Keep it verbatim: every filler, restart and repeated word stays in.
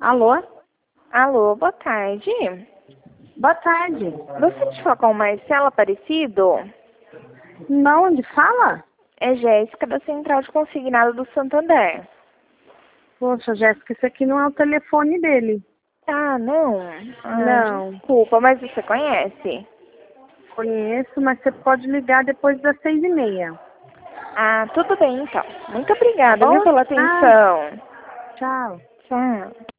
Alô? Alô, boa tarde. Boa tarde. Gostaria de falar com o Marcelo Aparecido? Não, onde fala? É Jéssica da Central de Consignado do Santander. Poxa, Jéssica, esse aqui não é o telefone dele. Ah, não? Ah, Não. desculpa, mas você conhece? Conheço, mas você pode ligar depois das seis e meia. Ah, tudo bem então. Muito obrigada, Tá viu, bom? pela Ah, atenção. tchau. Tchau.